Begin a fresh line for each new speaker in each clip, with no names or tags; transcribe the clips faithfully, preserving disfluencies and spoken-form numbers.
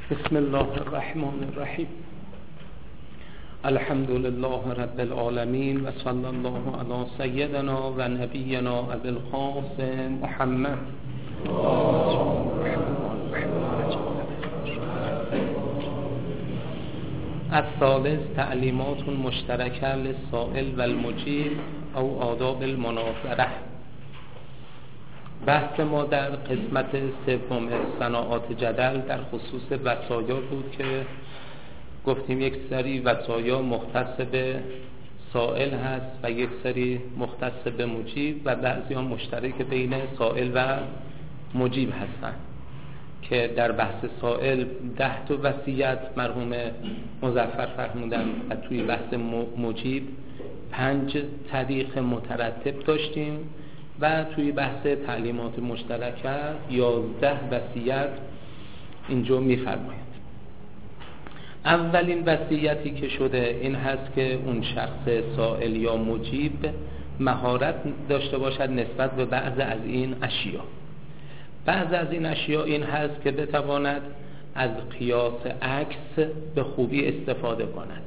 بسم الله الرحمن الرحیم. الحمد لله رب العالمین و صلی الله علی سیدنا و نبینا ابی القاسم محمد. الثالث تعلیمات مشترکه للسائل و المجیب او آداب المناظره. بحث ما در قسمت سوم صناعات جدل در خصوص وصایا بود که گفتیم یک سری وصایا مختص به سائل هست و یک سری مختص به مجیب و بعضی ها مشترک بین سائل و مجیب هستند که در بحث سائل ده تا وصیت مرحوم مظفر فرمودن و توی بحث مجیب پنج طریق مترتب داشتیم و توی بحث تعلیمات مشترکه یازده وصیت اینجا می‌فرمایند. اولین وصیتی که شده این هست که اون شخص سائل یا مجیب مهارت داشته باشد نسبت به بعض از این اشیا. بعض از این اشیا این هست که بتواند از قیاس عکس به خوبی استفاده کند.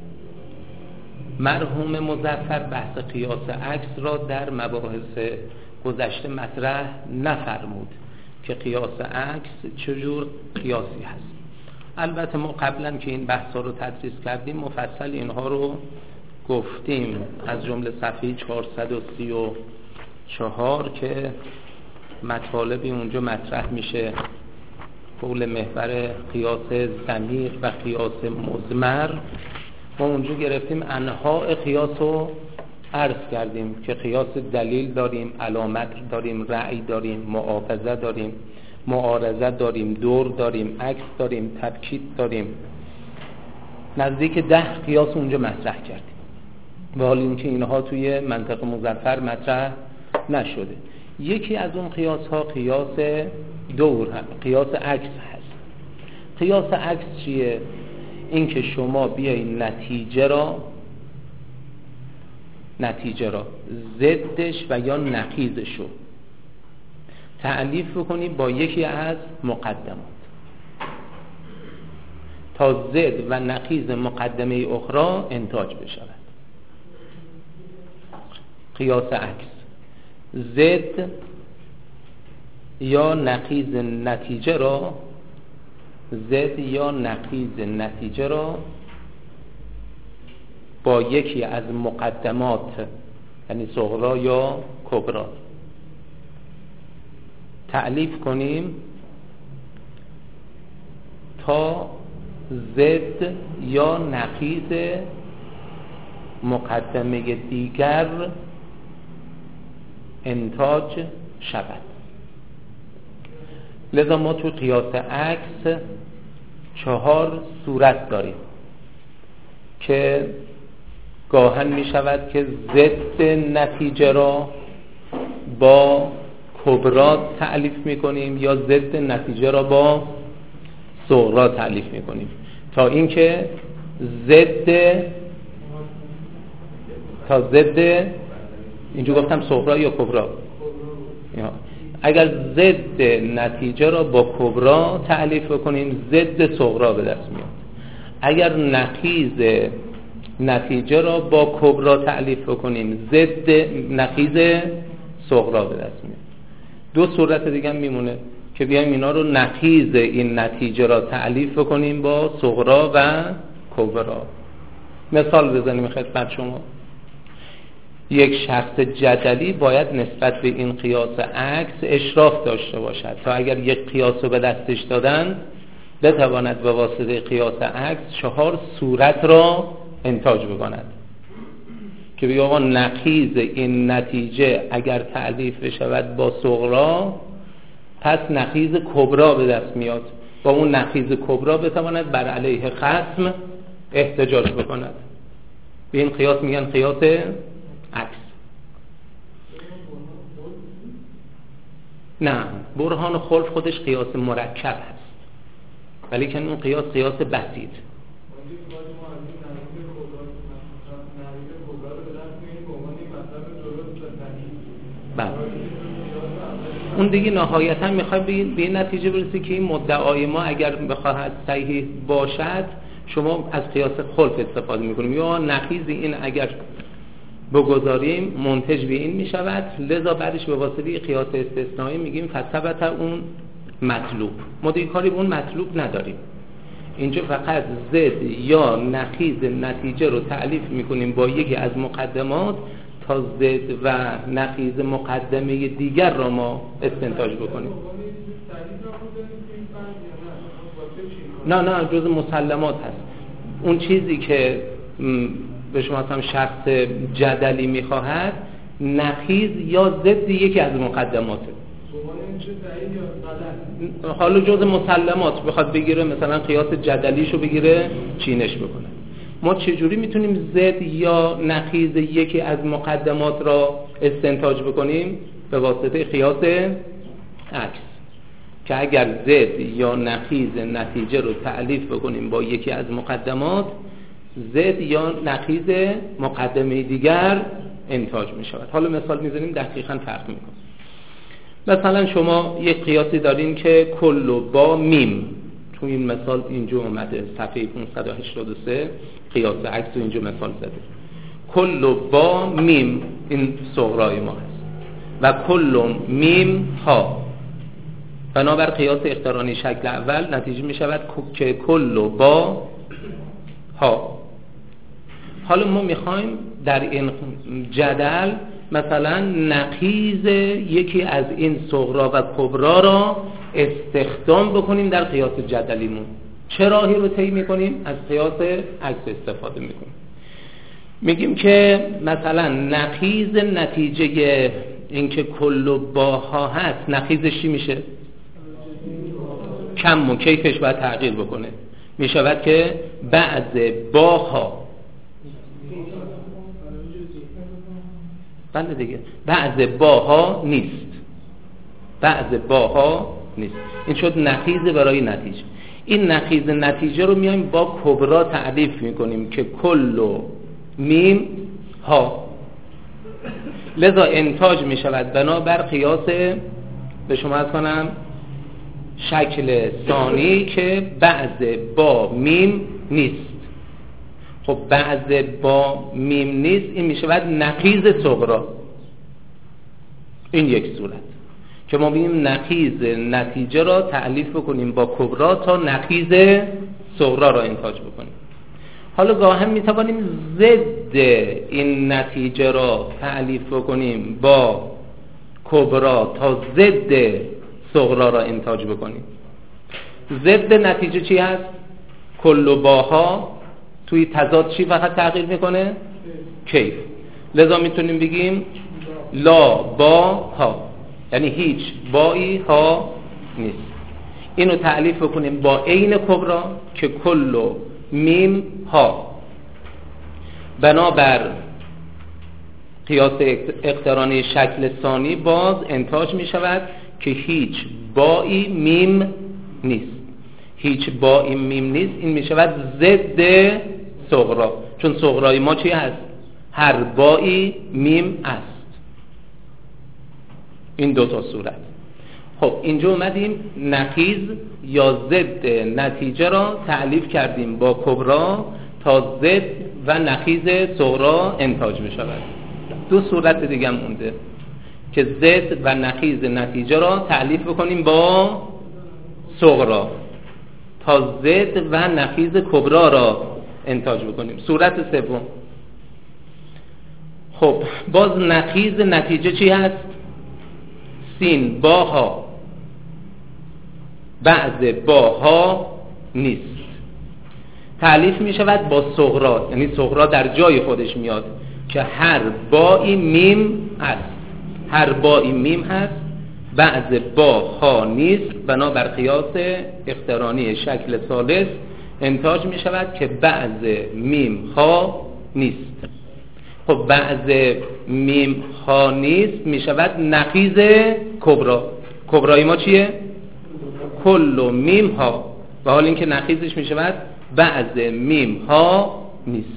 مرحوم مظفر بحث قیاس عکس را در مباحث گذشته مطرح نفرمود که قیاس عکس چجور قیاسی هست. البته ما قبلا که این بحثا رو تدریس کردیم مفصل اینها رو گفتیم، از جمله صفحه چهارصد و سی و چهار که مطالبی اونجا مطرح میشه حول محور قیاس ضمیر و قیاس مضمر. ما اونجا گرفتیم انواع قیاس رو عرض کردیم که قیاس دلیل داریم، علامت داریم، رأی داریم، معاوضه داریم، معارضه داریم، دور داریم، عکس داریم، تبکید داریم. نزدیک ده قیاس اونجا مطرح کردیم و حال اینکه اینها توی منطق مظفر مطرح نشده. یکی از اون قیاس ها قیاس دور هم، قیاس عکس هست. قیاس عکس چیه؟ این که شما بیاین نتیجه را نتیجه را ضدش و یا نقیضش رو تعلیف بکنی با یکی از مقدمات تا ضد و نقیض مقدمه اخرى انتاج بشود. قیاس عکس ضد یا نقیض نتیجه را ضد یا نقیض نتیجه را با یکی از مقدمات یعنی صغری یا کبری تعلیف کنیم تا ضد یا نقیض مقدمه دیگر انتاج شود. لذا ما تو قیاس عکس چهار صورت داریم که گاهن می شود که ضد نتیجه را با کبرا تعلیف می کنیم یا ضد نتیجه را با صغرا تعلیف می کنیم تا اینکه ضد تا ضد اینجا گفتم صغرا یا کبرا، اگر ضد نتیجه را با کبرا تعلیف کنیم ضد صغرا به دست میاد. اگر نقیض نتیجه را با کبرا تعلیف کنیم ضد نقیض صغرا به دست میاد. دو صورت دیگه هم میمونه که بیایم اینا رو نقیض این نتیجه را تعلیف کنیم با صغرا و کبرا. مثال بزنیم خدمت شما. یک شخص جدلی باید نسبت به این قیاس عکس اشراف داشته باشد تا اگر یک قیاس رو به دستش دادن بتواند به واسطه قیاس عکس چهار صورت را انتاج بکند که بگه آقا نقیض این نتیجه اگر تعلیف بشود با صغرا پس نقیض کبرا به دست میاد، با اون نقیض کبرا بتواند بر علیه خصم احتجاج بکند. به این قیاس میگن قیاس عکس. نه، برهان خلف خودش قیاس مرکب هست ولی که اون قیاس قیاس بسیط. اون دیگه نهایتا میخواد به این نتیجه برسه که این مدعای ما اگر بخواهد صحیح باشد شما از قیاس خلف استفاده میکنیم یا نقیض این اگر بگذاریم منتج به این میشود، لذا بعدش به واسطه قیاس استثنایی میگیم فثبت اون مطلوب. ما دیگه کاری به اون مطلوب نداریم، اینجا فقط ضد یا نقیض نتیجه رو تعلیف میکنیم با یکی از مقدمات تا ضد و نقیض مقدمه دیگر را ما استنتاج بکنیم. نه نه جز مسلمات هست. اون چیزی که به شما هم شخص جدلی میخواهد نقیض یا ضد یکی از مقدماته. حالا جز مسلمات بخواد بگیره مثلا قیاس جدلیشو بگیره چینش بکنه. ما چجوری میتونیم ضد یا نقیض یکی از مقدمات را استنتاج بکنیم؟ به واسطه قیاس عکس، که اگر ضد یا نقیض نتیجه رو تعلیف بکنیم با یکی از مقدمات، ضد یا نقیض مقدمه دیگر انتاج می شود. حالا مثال میزنیم دقیقاً فرق میکنه. مثلا شما یک قیاسی دارین که کل و با میم، تو این مثال اینجا اومده صفحه پانصد و هشتاد و سه قیاس عکس رو اینجا مثال زده. کل و با میم این صغرای ما هست و کل و میم ها. بنابر قیاس اقترانی شکل اول نتیجه می شود که کل و با ها. حالا ما میخوایم در این جدل مثلا نقیض یکی از این صغرا و کبرا را استخدام بکنیم در قیاس جدلیمون. چه راهی رو طی میکنیم؟ از قیاس عکس استفاده میکنیم. میگیم که مثلا نقیض نتیجه این که کل و باها هست نقیضش چی میشه؟ کم و کیفش باید تغییر بکنه. میشود که بعض باها، بله دیگه، بعض باها نیست، بعض باها نیست. این شد نقیض برای نتیجه. این نقیض نتیجه رو میایم با کبرا تعریف میکنیم که کل و میم ها. لذا انتاج میشود بنابر قیاس به شما از کنم شکل ثانی که بعض با میم نیست. خب بعض با میم نیست این میشود نقیض صغرا. این یک صورت که ما بگیم نقیض نتیجه را تعلیف بکنیم با کبرا تا نقیض صغرا را انتاج بکنیم. حالا گاهی میتوانیم ضد این نتیجه را تعلیف بکنیم با کبرا تا ضد صغرا را انتاج بکنیم. ضد نتیجه چی هست؟ کل و باها توی تضاد چی فقط تغییر میکنه؟ کیف. لذا میتونیم بگیم لا با ها، یعنی هیچ بایی ها نیست. اینو تعلیف بکنیم با عین کبرا که کل و میم ها. بنابر قیاس اقترانی شکل ثانی باز انتاج می شود که هیچ بایی میم نیست. هیچ بایی میم نیست این می شود ضد صغرا، چون صغرای ما چی هست؟ هر بایی میم است. این دو تا صورت. خب اینجا اومدیم نقیض یا ضد نتیجه را تعلیف کردیم با کبرا تا ضد و نقیض صغرا انتاج می شود. دو صورت دیگه هم مونده که ضد و نقیض نتیجه را تعلیف بکنیم با صغرا تا ضد و نقیض کبرا را انتاج بکنیم. صورت سوم، خب باز نقیض نتیجه چی هست؟ سین باها، بعض باها نیست. تعلیف می شود با صغرا، یعنی صغرا در جای خودش میاد که هر بایی میم هست، هر بایی میم هست، بعض باها نیست. بنابر قیاس اقترانی شکل ثالث انتاج می شود که بعض میم ها نیست. خب بعض میم ها نیست می شود نقیض کبرا. کبرای ما چیه؟ کل و میم ها، و حال اینکه نقیضش می شود بعض میم ها نیست.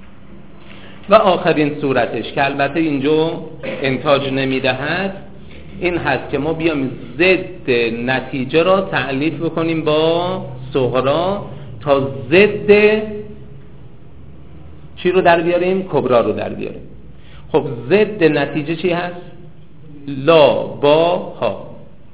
و آخرین صورتش که البته اینجا انتاج نمی دهد این هست که ما بیام ضد نتیجه را تعلیف بکنیم با صغرا تا ضد چی رو در بیاریم؟ کبرا رو در بیاریم. خب ضد نتیجه چی هست؟ لا با ها.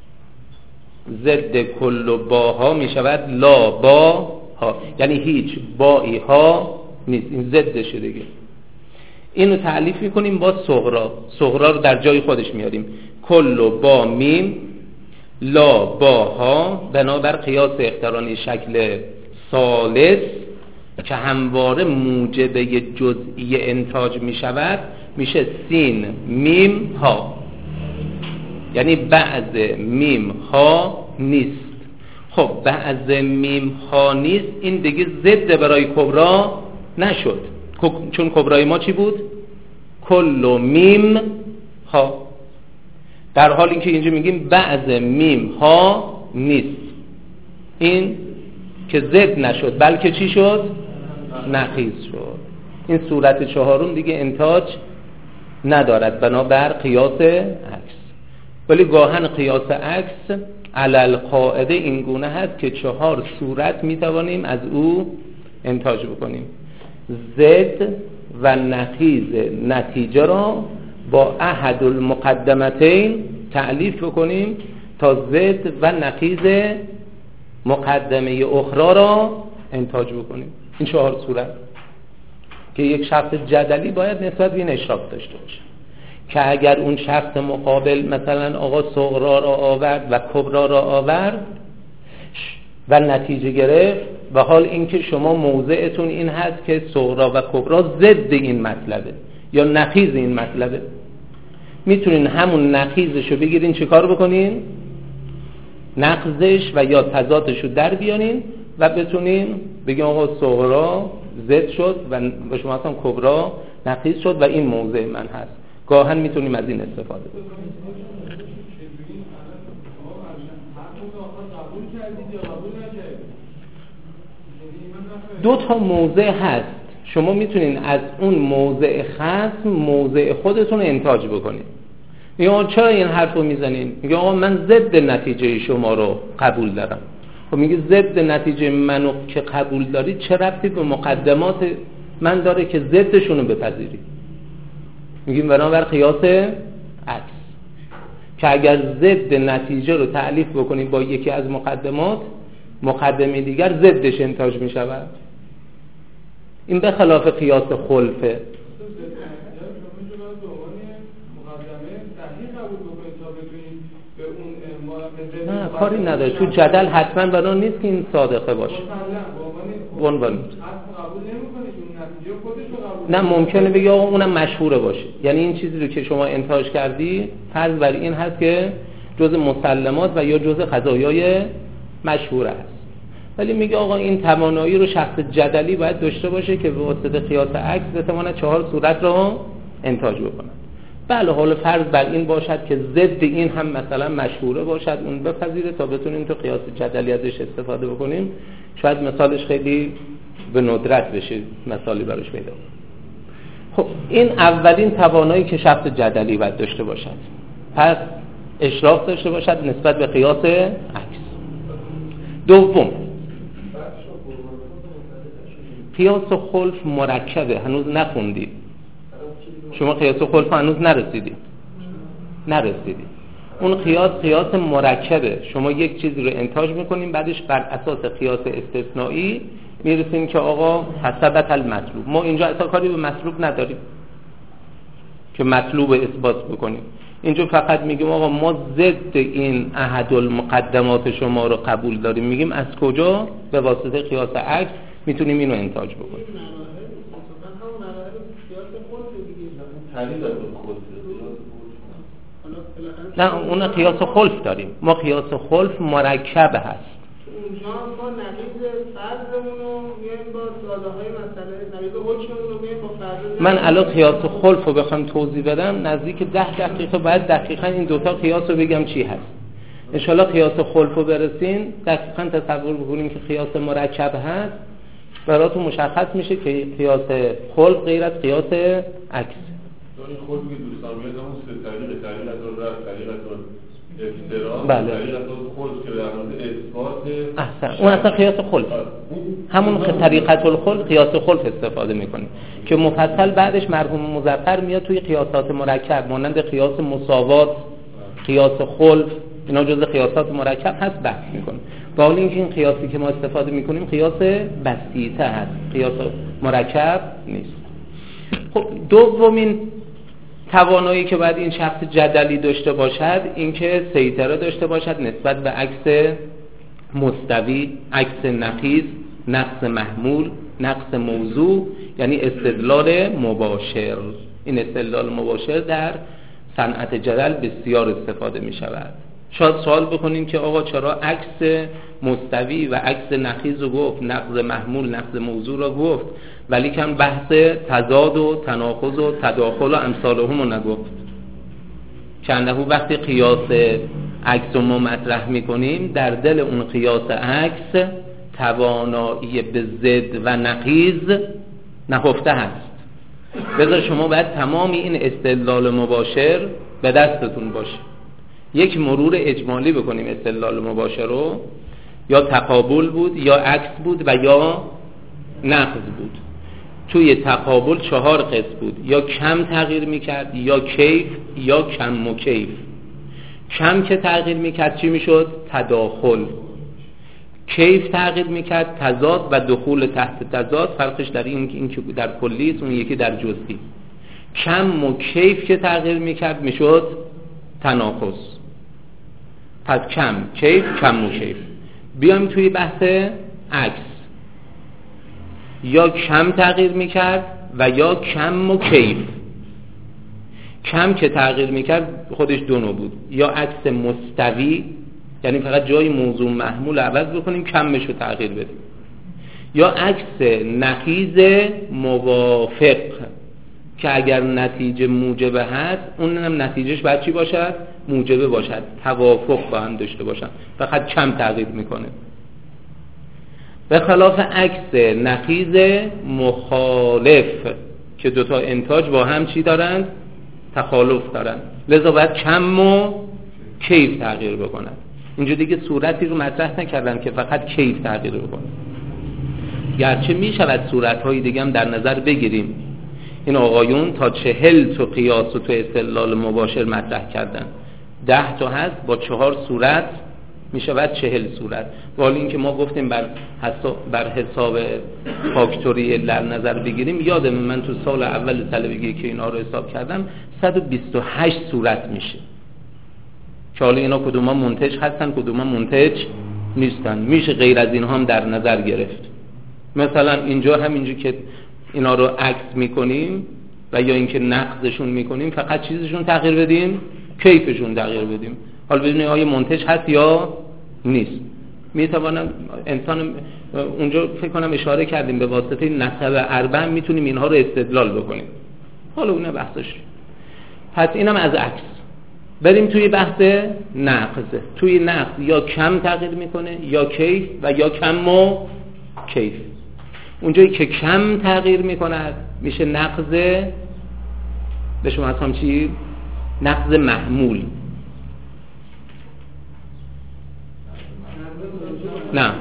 ضد کل و با ها می شود لا با ها، یعنی هیچ بایی ها نیست. این ضدشه دیگه. اینو تعلیف میکنیم با صغرا. صغرا رو در جای خودش میاریم. کل و با میم لا با ها، بنابر قیاس اقترانی شکل ثالث که همواره موجب جزئی انتاج می شود، میشه سین میم ها، یعنی بعض میم ها نیست. خب بعض میم ها نیست، این دیگه ضد برای کبرا نشد، چون کبرای ما چی بود؟ کل و میم ها. در حالی که اینجا میگیم بعض میم ها نیست، این که ضد نشد بلکه چی شد؟ نقیض شد. این صورت چهارم دیگه انتاج ندارد بنابر قیاس عکس. ولی گاهن قیاس عکس علل قاعده این گونه هست که چهار صورت میتوانیم از او انتاج بکنیم. ضد و نقیض نتیجه را با احد المقدمتین تعلیف بکنیم تا ضد و نقیض مقدمه اخرى را انتاج بکنیم. این چهار صورت که یک شخص جدلی باید نسبت به این اشراف داشته باشه که اگر اون شخص مقابل مثلا آقا صغرا را آورد و کبرا را آورد و نتیجه گرفت، و حال اینکه شما موضعتون این هست که صغرا و کبرا ضد این مطلبه یا نقیض این مطلبه، میتونین همون نقیضش رو بگیرین چه کار بکنین؟ نقضش و یا تضادش رو در بیانین و بتونین بگیم آقا صغرا ضد شد و شما اصلا کبرا نقیض شد و این موضع من هست. گاهن میتونیم از این استفاده بکنیم. دو تا موضع هست، شما میتونین از اون موضع خاص موضع خودتون رو انتاج بکنید. میگه آقا چرا این حرف رو میزنین؟ میگه آقا من ضد نتیجه شما رو قبول دارم. خب میگه ضد نتیجه منو که قبول داری چه ربطی به مقدمات من داره که ضدشون رو بپذیری؟ میگیم بنابر قیاس عکس که اگر ضد نتیجه رو تعلیف بکنیم با یکی از مقدمات، مقدمه دیگر ضدش انتاج میشود. این به خلاف قیاس خلفه. نه کاری نداره، تو جدل حتما بنا نیست که این صادقه باشه. عنوان نه ممکنه بگی آقا اونم مشهوره باشه، یعنی این چیزی رو که شما انتاج کردی فرض بر این هست که جز مسلمات و یا جز قضایای مشهوره هست، ولی میگه آقا این توانایی رو شخص جدلی باید داشته باشه که به واسطه قیاس عکس بتواند چهار صورت رو انتاج بکنه. بله حالا فرض بر این باشد که ضد این هم مثلا مشهوره باشد، اون بپذیره تا بتونیم تو قیاس جدلی ازش استفاده بکنیم. شاید مثالش خیلی به ندرت بشه مثالی براش پیدا. خب این اولین توانایی که شخص جدلی باید داشته باشد، پس اشراف داشته باشد نسبت به قیاس عکس. دوم قیاس خلف مرکبه، هنوز نخوندید شما قیاس خلف هنوز نرسیدید نرسیدید اون قیاس قیاس مرکبه، شما یک چیزی رو انتاج میکنیم بعدش بر اساس قیاس استثنایی میرسیم که آقا حسبت المطلوب. ما اینجا اصلا کاری به مطلوب نداریم که مطلوب اثبات بکنیم، اینجا فقط میگیم آقا ما ضد این احد المقدمات شما رو قبول داریم. میگیم از کجا؟ به واسطه قیاس عکس میتونیم اینو انتاج بکنیم. نه اون قیاس خلف داریم، ما قیاس خلف مرکب هست.
اونجا ما نقیض فرضمون رو میایم با ساده های مسئله نقیض حکممون رو میایم با فرض.
من الان قیاس خلف رو بخوام توضیح بدم نزدیک ده دقیقه باید دقیقاً این دوتا قیاس رو بگم چی هست. ان شاءالله قیاس خلف رو برسین دقیقاً تصور بکنیم که قیاس مرکب هست، براتون مشخص میشه که قیاس خلف غیر از قیاس عکس.
این خلفی که دوستان میاد اون سه طریق طریق از راه طریق از افتراض
بله.
خلق که در مورد اثبات
احسن، اون اصلا قیاس خلق، همون طریقت الخلق قیاس خلق استفاده میکنیم که مفصل بعدش مرحوم مظفر میاد توی قیاسات مرکب مانند قیاس مساوات، قیاس خلق، اینا جزء قیاسات مرکب هست بحث میکنیم. با حال اینکه این قیاسی که ما استفاده میکنیم قیاس بسیطه هست، قیاس مرکب نیست. خب دومین توانایی که باید این شخص جدلی داشته باشد اینکه سیطره داشته باشد نسبت به عکس مستوی، عکس نقیض، نقص محمول، نقص موضوع، یعنی استدلال مباشر. این استدلال مباشر در صنعت جدل بسیار استفاده می شود. شاید سوال بکنین که آقا چرا عکس مستوی و عکس نقیض رو گفت، نقض محمول، نقض موضوع رو گفت، ولی کم بحث تضاد و تناقض و تداخل و امثالهم رو نگفت؟ چنده وقتی قیاس عکس رو ما مطرح میکنیم در دل اون قیاس عکس توانایی به ضد و نقیض نهفته هست. بذار شما باید تمامی این استدلال مباشر به دستتون باشه. یک مرور اجمالی بکنیم استدلال مباشر رو، یا تقابل بود یا عکس بود و یا نقض بود. توی تقابل چهار قسم بود، یا کم تغییر میکرد یا کیف یا کم و کیف. کم که تغییر میکرد چی میشد؟ تداخل. کیف تغییر میکرد تضاد و دخول تحت تضاد، فرقش در این این که در کلی است، اون یکی در جزئی. کم و کیف که تغییر میکرد میشد تناقض. پس کم کیف کم و کیف. بیایم توی بحث عکس، یا کم تغییر میکرد و یا کم و کیف. کم که تغییر میکرد خودش دو نوع بود، یا عکس مستوی یعنی فقط جای موضوع محمول عوض بکنیم کمش رو تغییر بدیم، یا عکس نقیض موافق که اگر نتیجه موجبه هست اون هم نتیجهش باید چی باشد؟ موجبه باشد، توافق با هم داشته باشن، فقط کم تغییر میکنه. به خلاف عکس نقیض مخالف که دوتا انتاج با هم چی دارند؟ تخالف دارند، لذا باید کم و کیف تغییر بکنند. اینجا دیگه صورتی رو مطرح نکردن که فقط کیف تغییر بکنه، گرچه می شود صورت‌های دیگه هم در نظر بگیریم. این آقایون تا چهل تا قیاس و تو استدلال مباشر مطرح کردن، ده تا هست، با چهار صورت می شود چهل صورت. ولی اینکه ما گفتیم بر حساب, بر حساب فاکتوری در نظر بگیریم، یادم من تو سال اول طلبگی که اینا رو حساب کردم صد و بیست و هشت صورت میشه که حالا اینا کدوما منتج هستن کدوما منتج نیستن، میشه غیر از اینها هم در نظر گرفت. مثلا اینجا همینجور که اینا رو عکس میکنیم و یا اینکه نقضشون میکنیم، فقط چیزشون تغییر بدیم، کیفشون تغییر بدیم، حالا بدونیم آیا منتج هست یا نیست. میتوانم انسان اونجا فکر کنم اشاره کردیم به واسطه نسب اربع میتونیم اینها رو استدلال بکنیم، حالا اون بحثش. پس اینم از عکس. بریم توی بحث نقض. توی نقض یا کم تغییر میکنه یا کیف و یا کم و کیف. اونجایی که کم تغییر میکند میشه نقض، به شما هم چی؟ نقض محمول. نه،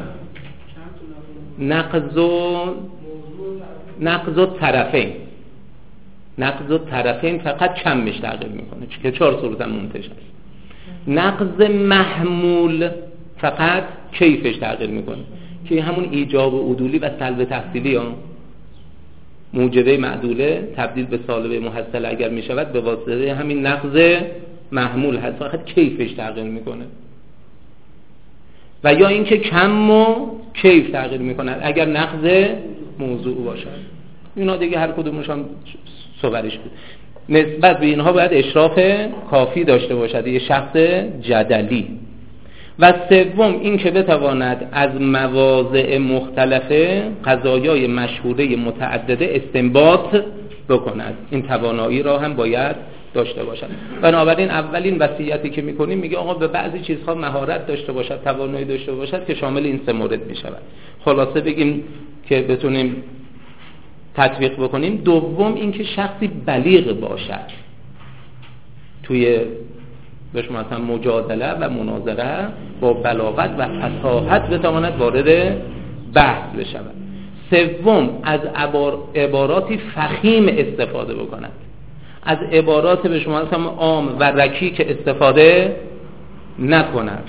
نقض و نقض و طرفین. نقض و طرفین فقط کمش تغییر میکنه که چهار صورت هم منتج هست. نقض محمول فقط کیفش تغییر میکنه که همون ایجاب و عدولی و سلب تحصیلی ها، موجبه معدوله تبدیل به سالبه محصله اگر میشود به واسطه همین نقض محمول هست، فقط کیفش تغییر میکنه. و یا اینکه کم و کیف تغییر میکنه اگر نقض موضوع باشد. اینا دیگه هر کدومش هم صورتش بود. نسبت به اینها باید اشراف کافی داشته باشد یه شخص جدلی. و سوم این که بتواند از مواضع مختلفه قضایای مشهوره متعدده استنباط بکند. این توانایی را هم باید داشته باشد. بنابراین اولین وصیتی که میکنیم میگه آقا به بعضی چیزها مهارت داشته باشد، توانایی داشته باشد که شامل این سه مورد میشود. خلاصه بگیم که بتونیم تطبیق بکنیم. دوم این که شخصی بلیغ باشد توی به شما مثلا مجادله و مناظره با بلاغت و فصاحت بتواند وارد بحث بشود. سوم، از عباراتی فخیم استفاده بکند، از عبارات به شما مثلا عام و رکیک استفاده نکند.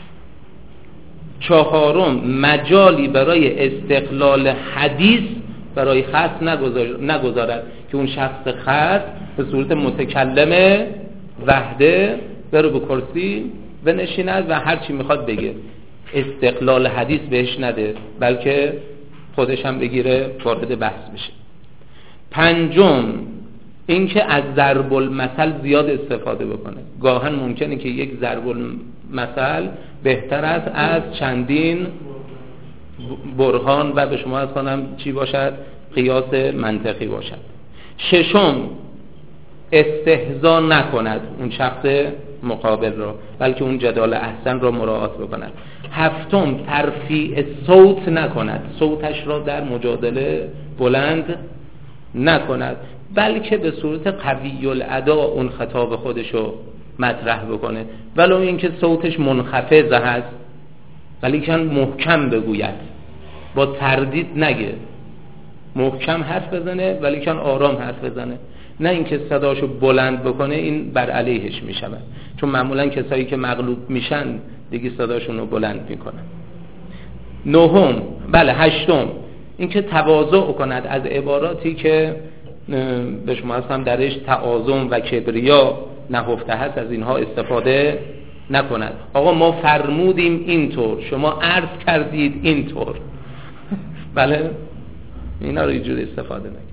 چهارم، مجالی برای استقلال حدیث برای خاص نگذارد که اون شخص خاص به صورت متکلم وحده بره به کرسی بنشیند و هر چی میخواد بگه، استقلال حدیث بهش نده، بلکه خودش هم بگیره وارد بحث بشه. پنجم، اینکه از ضرب المثل زیاد استفاده بکنه. گاهن ممکنه که یک ضرب المثل بهتر است از چندین برهان و به شما از کنم چی باشد، قیاس منطقی باشد. ششم، استهزا نکند اون شخص مقابل را، بلکه اون جدال احسن را مراعات بکند. هفتم، ترفیع صوت نکند، صوتش را در مجادله بلند نکند، بلکه به صورت قوی الادا اون خطاب خودشو مطرح بکنه، ولو اینکه صوتش منخفض هست ولی که محکم بگوید، با تردید نگه، محکم حرف بزنه ولی که آرام حرف بزنه، نه اینکه صداشو بلند بکنه، این بر علیهش میشود، چون معمولا کسایی که مغلوب میشن دیگه صداشون رو بلند میکنن. نهم، بله هشتم، اینکه تواضع کند، از عباراتی که به شما هستم درش تعاظم و کبریا نهفته هست از اینها استفاده نکند. آقا ما فرمودیم اینطور، شما عرض کردید اینطور بله، اینا رو اینجوری استفاده نکنید.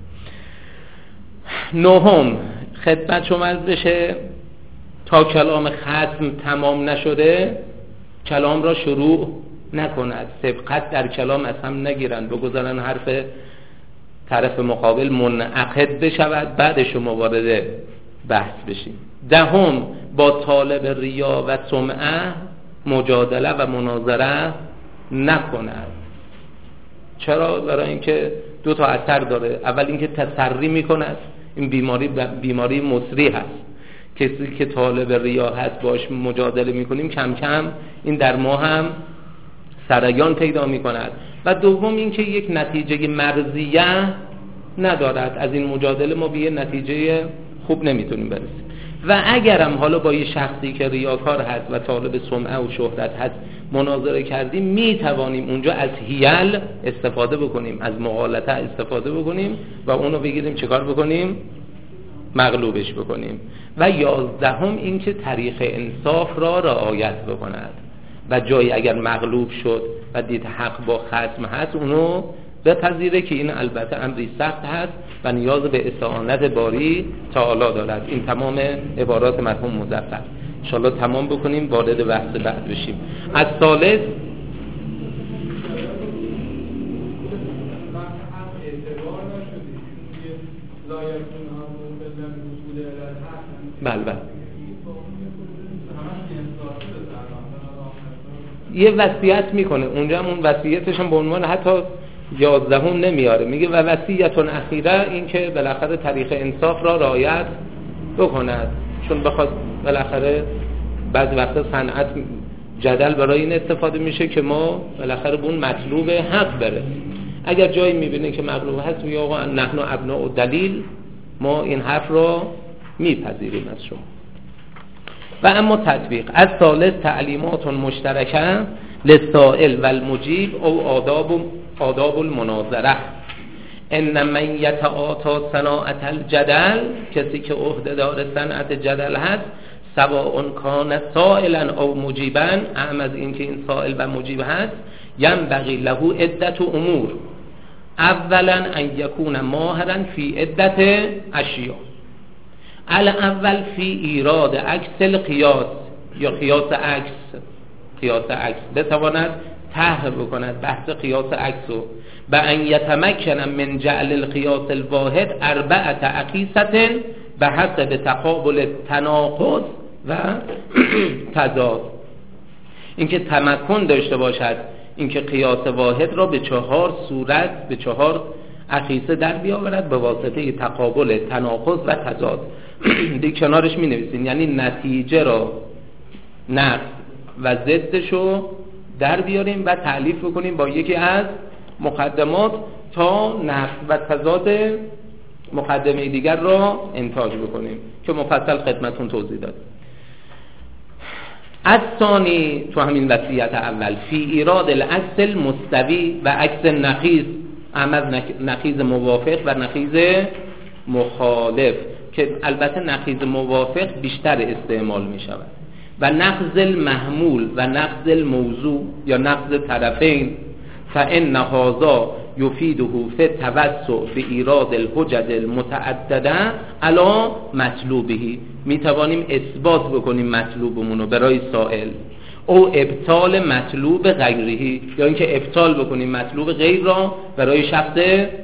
نهم، خدمت شما عرض بشه تا کلام ختم تمام نشده کلام را شروع نکند، سبقت در کلام از هم نگیرن، بگذارن حرف طرف مقابل منعقد بشود بعد شما وارد بحث بشیم. دهم، با طالب ریا و سمعه مجادله و مناظره نکند. چرا؟ برای اینکه دو تا اثر داره. اول اینکه تسری میکند، این بیماری بیماری مصری هست، کسی که طالب ریا هست باش مجادله میکنیم کم کم این در ما هم سرایان پیدا میکند. و دوم اینکه یک نتیجه مرضیه ندارد، از این مجادله ما به یه نتیجه خوب نمیتونیم برسیم. و اگرم حالا با یه شخصی که ریاکار هست و طالب سمعه و شهرت هست مناظره کردیم، میتوانیم اونجا از حیل استفاده بکنیم، از مغالطه استفاده بکنیم و اونو بگیریم چیکار بکنیم؟ مغلوبش بکنیم. و یازدهم اینکه طریق انصاف را رعایت بکند و جایی اگر مغلوب شد و دید حق با خصم هست اونو بپذیره که این البته امری سخت هست و نیاز به استعانت باری تعالی دارد. این تمام عبارات مرحوم مظفر انشاءالله تمام بکنیم، وارد بحث بعد بشیم. از ثالث بله بله یه وصیت میکنه اونجا، هم اون وصیتش هم به عنوان حتی یازدهم نمیاره، میگه و وصیتون اخیره، این که بالاخره طریق انصاف را رعایت بکند، چون بخواد بالاخره بعضی وقتا صنعت جدل برای این استفاده میشه که ما بالاخره به اون مطلوب حق برسیم. اگر جایی میبینه که مغلوب هست میگه آقا نحن ابناء دلیل، ما این حرف را میپذیریم از شما. و اما تطبیق از ثالث تعلیمات مشترکه للسائل و المجیب او آداب آداب المناظره. ان من یتعاطی صناعت الجدل، کسی که عهده دار صنعت جدل هست، سواء کان سائلا او مجیبا، اهم از این که این سائل و مجیب هست، ینبغی له عدت امور. اولا ان یکون ماهرا فی عدت اشیاء. الاول فی ایراد عکس القیاس یا قیاس عکس، قیاس عکس بتواند طرح بکند بحث قیاس عکسو، به ان یتمکن من جعل القیاس الواحد اربعه اقیسه به حسب تقابل تناقض و تضاد. اینکه تمکن داشته باشد اینکه قیاس واحد را به چهار صورت، به چهار اقیسه در بیاورد به واسطه تقابل تناقض و تضاد. دیگه کنارش می نویسین، یعنی نتیجه را نقض و ضدشو در بیاریم و تألیف بکنیم با یکی از مقدمات تا نقض و تضاد مقدمه دیگر را انتاج بکنیم که مفصل خدمتون توضیح داد. از ثانی تو همین وصیت اول فی ایراد الاصل مستوی و عکس نقیض، اما نقیض موافق و نقیض مخالف که البته نقیض موافق بیشتر استعمال می شود و نقض المحمول و نقض الموضوع یا نقض طرفین فإن هذا یفیده فی التوسع فی ایراد الحجج المتعدده علی مطلوبه. می توانیم اثبات بکنیم مطلوبمون رو برای سائل او ابطال مطلوب غیره، یا اینکه ابطال بکنیم مطلوب غیر را برای شخص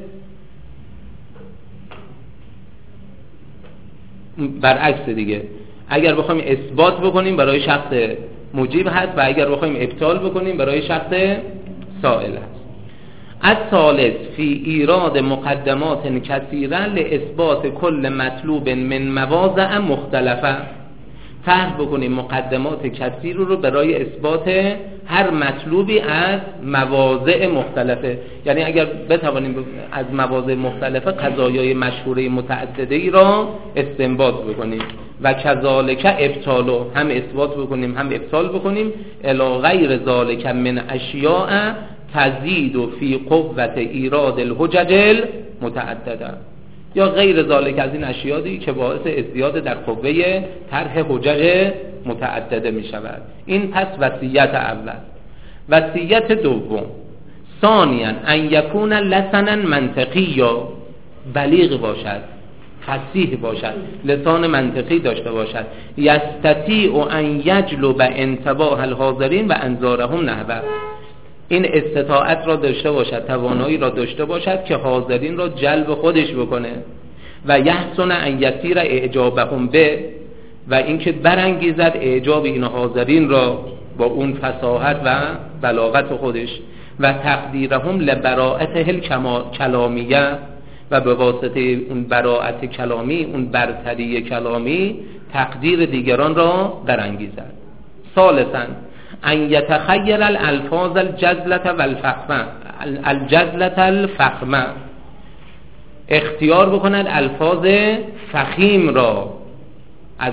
برعکس دیگه. اگر بخوایم اثبات بکنیم برای شخص مجیب هست و اگر بخوایم ابطال بکنیم برای شخص سائل هست. از ثالث فی ایراد مقدمات کثیره لاثبات کل مطلوب من مواضع مختلفه، فرض بکنیم مقدمات کثیر رو برای اثبات هر مطلوبی از مواضع مختلفه، یعنی اگر بتوانیم از مواضع مختلفه قضایای مشهوره متعدده ای را استنباط بکنیم و کذالک ابطالو هم اثبات بکنیم هم ابطال بکنیم الی غیر ذالک من اشیاء تزید فی قوت ایراد الحجج المتعدده، یا غیر ذالک از این اشیایی که باعث ازدیاد در قوه طرح حجج متعدده می شود. این پس وصیت اول. وصیت دوم ثانیاً ان یکون لسنا منطقی یا بلیغ باشد، فصیح باشد، لسان منطقی داشته باشد، یستطیع ان یجلب انتباه الحاضرین و انظارهم نحوه، این استطاعت را داشته باشد، توانایی را داشته باشد که حاضرین را جلب خودش بکنه و یحسن ان یسیر اعجابهم به، و اینکه برانگیزد اعجاب این حاضرین را با اون فصاحت و بلاغت خودش و تقدیرهم لبراءته الکلامیه، و به واسطه اون براءت کلامی، اون برتری کلامی تقدیر دیگران را برانگیزد. ثالثاً ان یتخیر الالفاظ الجزلة والفخمه الجزلة الفخمه، اختیار بکند الفاظ فخیم را، از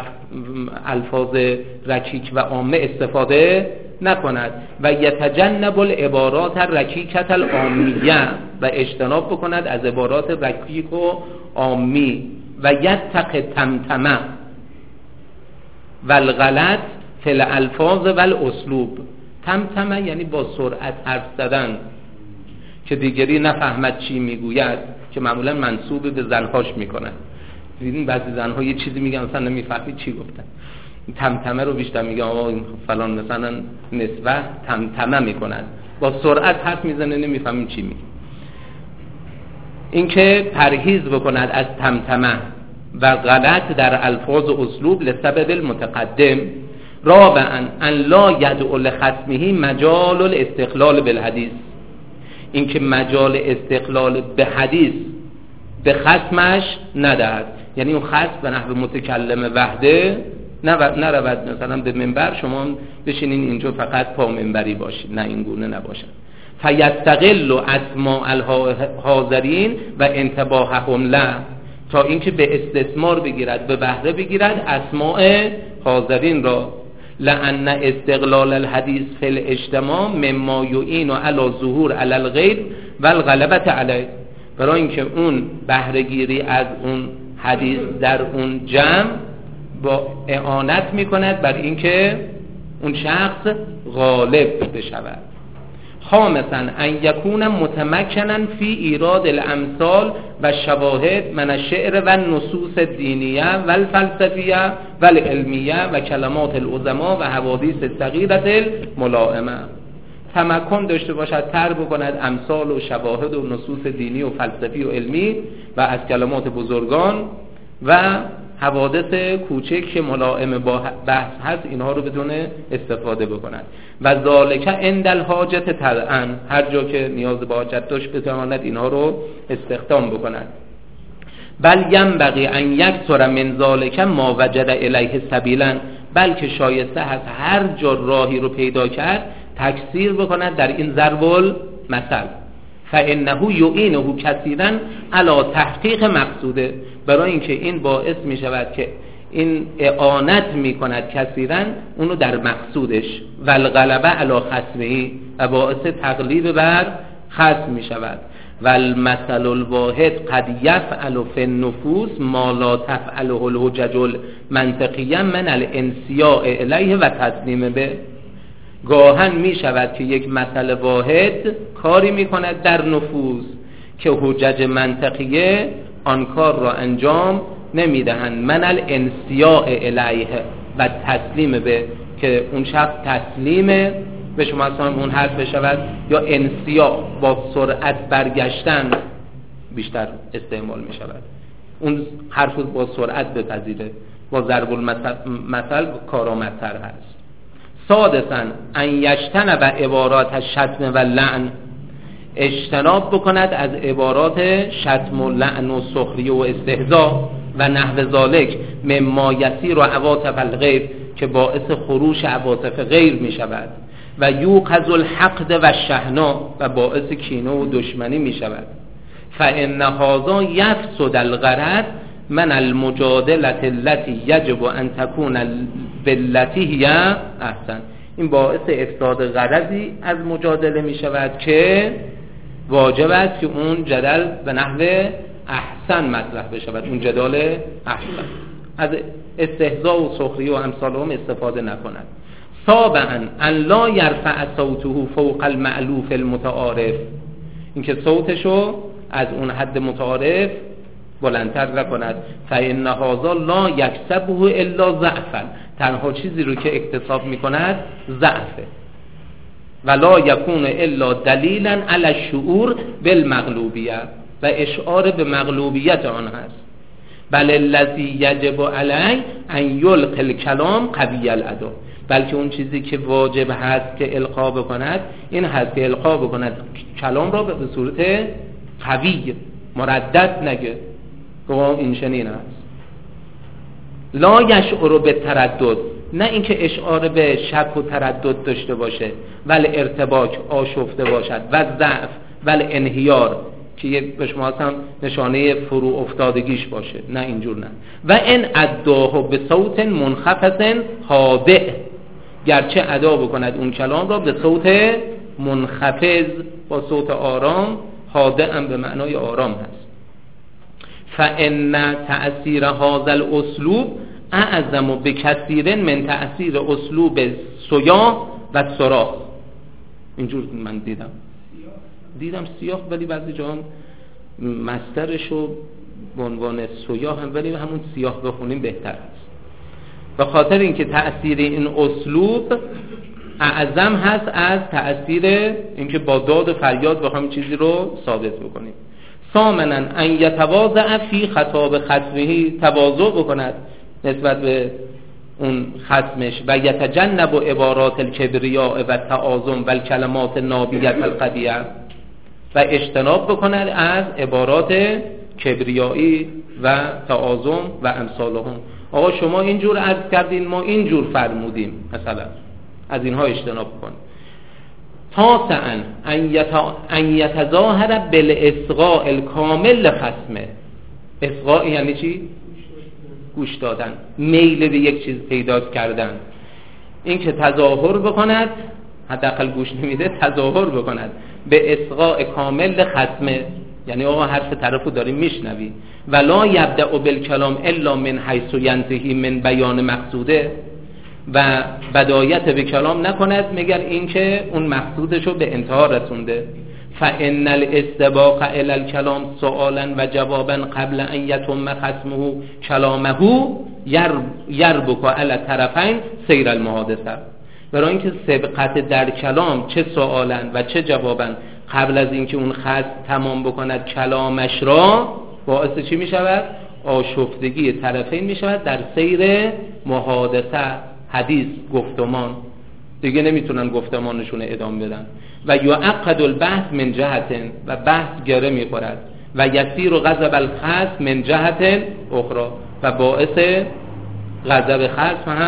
الفاظ رکیک و عامه استفاده نکند و یتجنب العبارات الرکیکة العامیه، و اجتناب بکند از عبارات رکیک و عامی و یتق تمتمه والغلط فی الالفاظ والاسلوب. تمتمه یعنی با سرعت حرف زدن که دیگری نفهمد چی میگوید، که معمولا منسوب به زنهاش میکنن. دیدین بعضی زنها یه چیزی میگن مثلا نمیفهمید چی گفتن، تمتمه رو بیشتر میگن آقا فلان مثلا نسبه تمتمه میکنن، با سرعت حرف میزنه نمیفهمیم چی میگه. این که پرهیز بکند از تمتمه و غلط در الفاظ و اسلوب لسبب المتقدم. رابعا ان لا یدعو لخصمه مجال الاستقلال بالحدیث، این که مجال استقلال به حدیث به خصمش ندهد، یعنی اون خصم به نحو متکلم وحده نرود مثلا به منبر شما بشینین اینجا فقط پا منبری باشید، نه این گونه نباشد. فیستقل اسماء الحاضرین و انتباههم له، تا اینکه به استثمار بگیرد، به بهره بگیرد اسماء حاضرین را. لأن استقلال الحدیث فی الاجتماع مما یعین علی ظهور علی الغیب و الغلبة علیه، برای اینکه اون بهره گیری از اون حدیث در اون جمع با اعانت میکند بر اینکه اون شخص غالب بشود. خامساً ان یکون متمکنا فی ایراد الامثال و شواهد من الشعر و النصوص الدینیه و الفلسفیه و العلمیه و کلمات العظما و حوادث الصغیرة الملائمه، تمکن داشته باشد تر بکند امثال و شواهد و نصوص دینی و فلسفی و علمی و از کلمات بزرگان و حوادث کوچک که ملائم با بحث هست اینها رو بدون استفاده بکند. و ذالک عند الحاجت طبعا، هر جا که نیاز به حاجت داشت بتواند اینها رو استخدام بکند. بل ینبغی ان یکثر من ذالک ما وجد الیه سبیلا، بلکه شایسته هست هر جا راهی رو پیدا کرد تکثیر بکند در این ضرب المثل، فانه یعینه کثیرا علی تحقیق مقصوده، برای اینکه این باعث می شود که این اعانت می کند کثیرا اونو در مقصودش، والغلبه علی خصمه، و باعث تغلیب بر خصم می شود. والمثل الواحد قد یفعل فی النفوس ما لا تفعله الحجج المنطقیه من الانصیاء الیه و تسلیم به. گاهن می شود که یک مثل واحد کاری می کند در نفوس که حجج منطقیه آن کار را انجام نمی دهند، من الانصیاء الیه و تسلیم به، که اون شخص تسلیم به شما اصلا اون حرف بشود، یا انصیاء با سرعت برگشتن بیشتر استعمال می شود، اون حرف با سرعت بپذیره، با ضرب المثل مثل کارآمدتر هست. سادساً ان یجتنب عبارات الشتم و لعن، اجتناب بکند از عبارات شتم و لعن و سخریه و استهزاء و نحو ذالک مما یسیر و عواطف الغیر، که باعث خروش عواطف غیر می شود، و یوقظ الحقد و شحنا، و باعث کینه و دشمنی می شود. فان هذا یفسد الغرض من المجادله التي یجب ان تكون بالتي هي احسن، این باعث افساد غرضی از مجادله می شود که واجب است که اون جدل به نحو احسن مطرح بشود، اون جدال احسن، از استهزاء و سخریه و امثال هم استفاده نکند. سابعا ان لا یرفع صوته فوق المألوف المتعارف، اینکه صوتشو از اون حد متعارف بلندتر نکند. فإن هذا لا یکسبه الا ضعفا، تنها چیزی رو که اکتساب میکند ضعفه. ولا یکون الا دلیلا علی الشعور بالمغلوبیه، و اشعار به مغلوبیت آن هست. بل الذی یجب علی ان یلقی الکلام قوی الادا، بلکه اون چیزی که واجب هست که القا بکند این هست که القا بکند کلام را به صورت قوی، مردد نگه، گواه این چنین هست. لا یشعر به تردد، نه اینکه اشعار به شک و تردد داشته باشه، ولی ارتباک آشفته باشد، و ضعف ولی انهیار که یک به شما هم نشانه فرو افتادگیش باشه، نه اینجور نه. و ان اداه به صوت منخفض هادئ، گرچه ادا بکند اون کلام را به صوت منخفض، با صوت آرام، هادئ هم به معنای آرام هست. فان تأثیر هذا الاسلوب اعظم بکثیر من تأثیر اسلوب سیاه و صراخ. اینجور من دیدم دیدم سیاه، ولی بعضی جان مصدرشو به عنوان سیاه هم، ولی همون سیاه بخونیم بهتر هست، به خاطر اینکه تأثیر این اسلوب اعظم هست از تأثیر اینکه با داد و فریاد بخوایم چیزی رو ثابت بکنیم. ثامناً ان یتواضع فی خطاب خصمه، تواضع بکند نسبت به اون خصمش، و یتجنب عبارات الکبریاء و تعاظم و الکلمات نابیه القدیه، و اجتناب بکند از عبارات کبریایی و تعاظم و امثالهم. آقا شما اینجور عرض کردین، ما اینجور فرمودیم، مثلا از اینها اجتناب کن. تاسعاً ان یتظاهر بالاصغاء الکامل لخصمه. اصغاء یعنی چی؟ گوش دادن، میل به یک چیز پیدا کردن. این که تظاهر بکند، حداقل گوش نمیده، تظاهر بکند به اصغاء کامل لخصمه، یعنی آقا حرف طرفو داری میشنوی. ولا یبدأ بالکلام الا من حیث ینتهی من بیان مقصوده، و بدایت به کلام نکند مگر اینکه اون مقصودشو به انتها رسونده. فإن الاستباق الى الكلام سؤالا و جوابا قبل ان يتم خصمه كلامه يربك على طرفين سیر المحادثه، برای اینکه سبقت در کلام چه سؤالا و چه جوابا قبل از اینکه اون خصم تمام بکند کلامش را، باعث چی می شود؟ آشفتگی طرفین می شود در سیر محادثه، حدیث، گفتمان، دیگه نمیتونن گفتمانشون ادامه بدن. و یعقد البحث من جهت، و بحث گره میخورد. و یسیر غضب الخصم من جهت اخرى، و باعث غضب خصم هم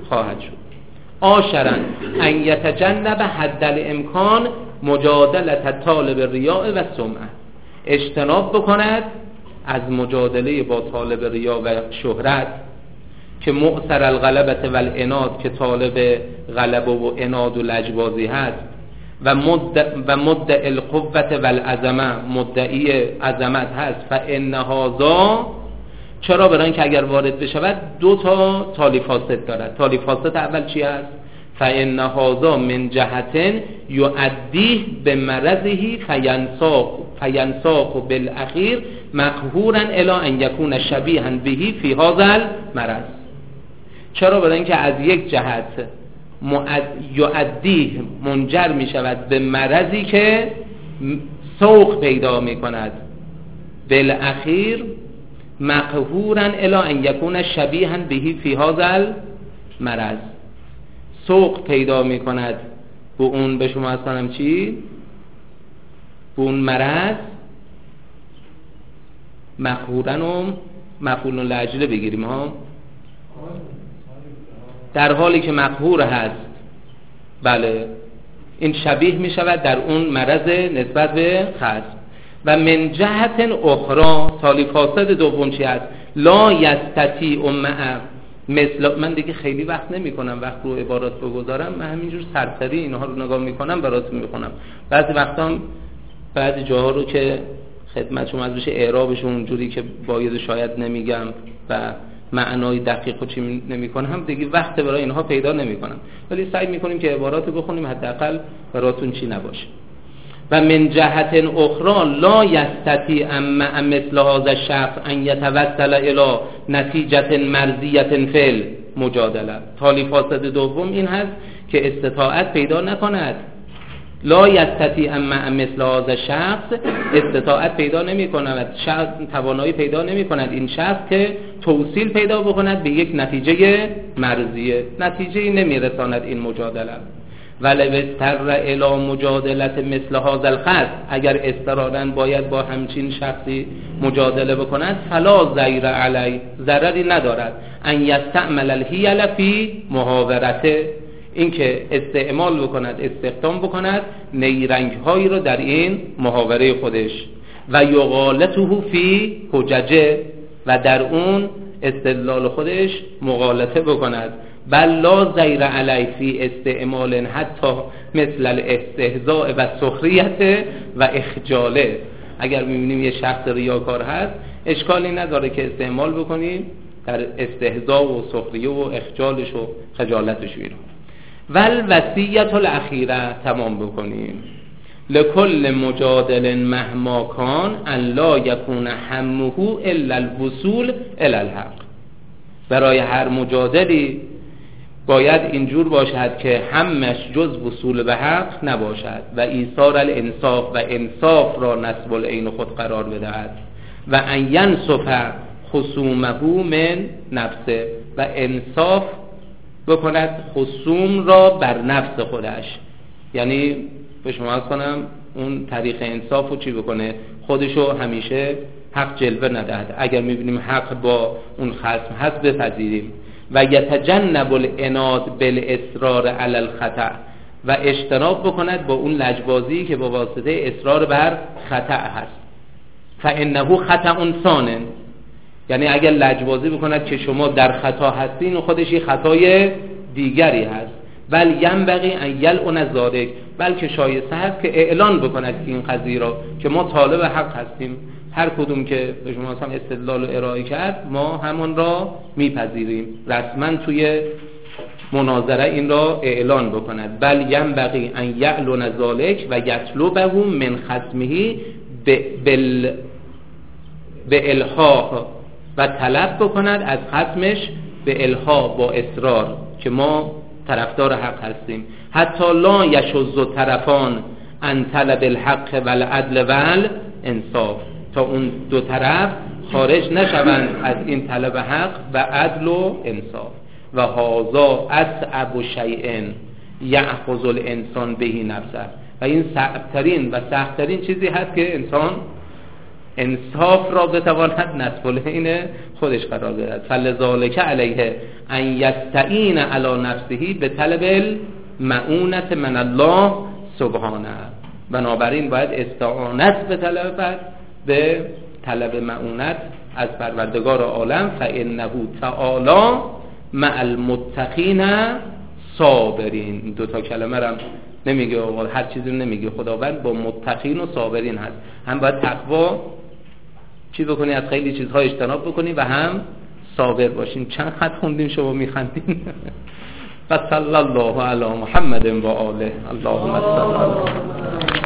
خواهد شد. عاشرا ان یتجنب حد الامکان مجادله طالب ریاء و سمعه، اجتناب بکند از مجادله با طالب ریا و شهرت که مؤثر الغلبه و العناد، که طالب غلبه و عناد و لجبازی هست، و مد و مدعی القوة و العظمه، مدعی عظمت هست. فان هذا، چرا؟ برای اینکه اگر وارد بشود دو تا تالی فاسد دارد. تالی فاسد اول چی هست؟ فان هذا من جهة یؤدیه بمرضه فینساق فینساق بالاخیر مقهورا الی ان یکون شبیها به فی هذا المرض. چرا؟ برای اینکه از یک جهت یؤدیه منجر می شود به مرضی که سوق پیدا می کند، بالاخیر مقهورا الی ان یکون شبیها به فی هذا المرض، سوق پیدا می کند به اون، به شما اصلا چی؟ به اون مرض. مقهورا و مفعول لاجله بگیریم ها، در حالی که مقهور هست، بله، این شبیه می شود در اون مرض نسبت به خصم. و من جهت اخرى، تالی فاسد دوم چی هست؟ لا یستطیع مع مثل، من دیگه خیلی وقت نمی کنم وقت رو عبارات بگذارم، من همینجور سرسری اینها رو نگاه می کنم براتون می خونم. بعضی وقتا بعضی جاها رو که خدمت شما از بشه اعرابشون اونجوری که باید شاید نمیگم و معنای دقیق رو چی نمی کنم، دیگه وقت برای اینها پیدا نمی کنم، ولی سعی می کنیم که عبارات رو بخونیم حداقل براتون چی نباشه. و من جهت اخرى لا یستطیع مع مثل هذا الشخص ان یتوسل الی نتیجه مرضیه فعل مجادله. تالی فاسد دوم این هست که استطاعت پیدا نکند، لا یستطیع مع مثل هذا الشخص، استطاعت پیدا نمی کند، شخص توانایی پیدا نمی کند این شخص که توصیل پیدا بکند به یک نتیجه مرضیه، نتیجه نمی رساند این مجادله. ولو استر الی مجادله مثل هذا الخصم، اگر اضطرارا باید با همچین شخصی مجادله بکند، فلا ضیر علی، ضرری ندارد، ان یستعمل الحیل فی محاورته، این که استعمال بکند، استخدام بکند نیرنگ هایی رو در این محاوره خودش، و یغالطه فی حججه، و در اون استدلال خودش مغالطه بکند. بل لا ضیر علی فی استعمال حتی مثل الاستهزاء و سخریت و اخجاله. اگر میبینیم یه شخص ریاکار هست، اشکالی نداره که استعمال بکنیم در استهزاء و سخریه و اخجالش و خجالتش اینا. ول وصیت الاخیره تمام بکنیم. لکل مجادل مهما کان ان لا یکون همه الا الوصول الی الحق. برای هر مجادلی باید اینجور باشد که همش جز وصول به حق نباشد و ایثار الانصاف و انصاف را نصب العین خود قرار بدهد و ان ینصف خصومه من نفسه، و انصاف بکند خصوم را بر نفس خودش. یعنی به شما از کنم اون طریق انصاف رو چی بکنه؟ خودشو همیشه حق جلوه ندهد. اگر میبینیم حق با اون خصم هست بپذیریم. و یتجنب العناد بالاصرار علی الخطأ، و اجتناب بکند با اون لجبازی که با واسطه اصرار بر خطأ هست. فانه خطأ ثان، یعنی اگر لجبازی بکند که شما در خطا هستین و خودش یه خطای دیگری هست. بل ینبغی ان یلعن ذلک، بلکه شایسته هست که اعلان بکند این قضیه را که ما طالب حق هستیم، هر کدوم که به شما هم استدلال و ارائه کرد ما همون را میپذیریم، رسما توی مناظره این را اعلان بکند. بل ینبغی ان یعلن ذلک و یطلبه من خصمه بال به الحاق، و طلب بکند از خصمش به الحاق با اصرار که ما طرفدار حق هستیم. حتی لا یشذ طرفان ان طلب الحق و العدل و الانصاف، تا اون دو طرف خارج نشوند از این طلب حق و عدل و انصاف. و هذا اصعب شیء یأخذ الانسان به نفسه، و این صعبترین و سختترین چیزی هست که انسان انصاف را بتواند نصب العین خودش قرار بدهد. فلذالک علیه ان یستعین علی نفسه به طلب المعونت من الله سبحانه. بنابراین باید استعانت به طلب به طلب معونت از پروردگار عالم. فانه تعالی مع المتقین صابرین. دو تا کلمه را نمیگه، هر چیزی رو نمیگه، خداوند با متقین و صابرین هست. هم باید تقوا چی بکنی، از خیلی چیزها اجتناب بکنی و هم صابر باشین. چند خط خوندین شما میخندین؟ و صلی الله علی محمد و آله. اللهم صل علی